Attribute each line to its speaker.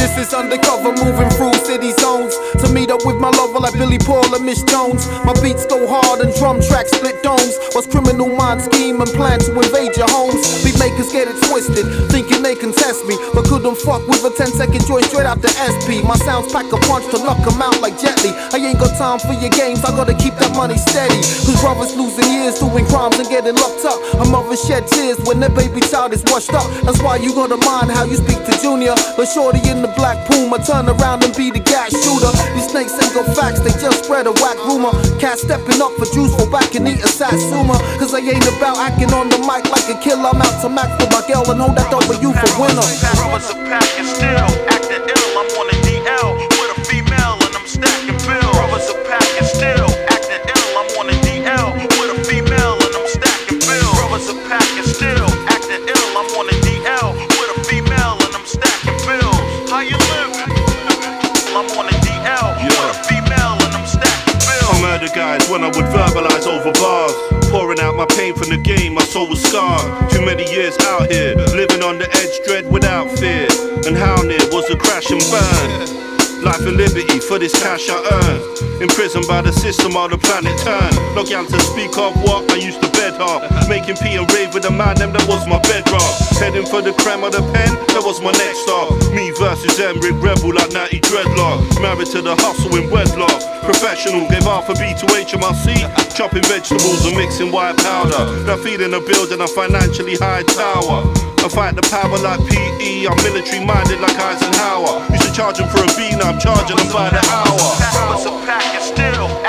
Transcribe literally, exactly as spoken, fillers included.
Speaker 1: This is undercover, moving through city zones to meet up with my lover like Billy Paul and Miss Jones. My beats go hard and drum tracks split domes. What's criminal mind scheme and plan to invade your homes? Beat makers get it twisted, thinking they can test me, but couldn't fuck with a ten second joint straight out the S P. My sounds pack a punch to knock 'em out like Jet Li. I ain't got time for your games, I gotta keep that money steady. Cause brothers losing years doing crimes and getting locked up. A mother shed tears when their baby child is washed up. That's why you gotta mind how you speak to Junior. But shorty in the black Puma turn around and be the gas shooter. These snakes ain't got facts, they just spread a whack rumor. Cats stepping up for juice, fall back and eat a satsuma. Cause I ain't about acting on the mic like a killer. I'm out to max for my girl and hold that W for winner.
Speaker 2: Brothers are packing still, acting ill. I'm on a D L with a female and I'm stacking bills. Brothers are packing still, acting ill. I'm on a D L with a female and I'm stacking bills. Brothers are packing still, acting ill. I'm on a D L with a female and I'm stacking bills. How you living? I'm on a D L with a female and I'm stacking bills.
Speaker 3: I murder guys when I would verbalize over bars. Pouring out my pain from the game, my soul was scarred. Too many years out here, living on the edge, dread without fear. And how near was the crash and burn? Life and liberty for this cash I earn. Imprisoned by the system, all the planet turn. No gal to speak of what I used to bed hard. Making P and rave with a man, them that was my bedrock. Heading for the creme of the pen, that was my next stop. Me versus Emric, rebel like ninety dreadlock. Married to the hustle in wedlock. Professional, gave half a B to H M R C. Chopping vegetables and mixing white powder. Now feeding a building a financially high tower. I fight the power like P E, I'm military minded like Eisenhower. Used to charge them for a beat, now I'm charging them by the hour.
Speaker 2: Brothers are packing still.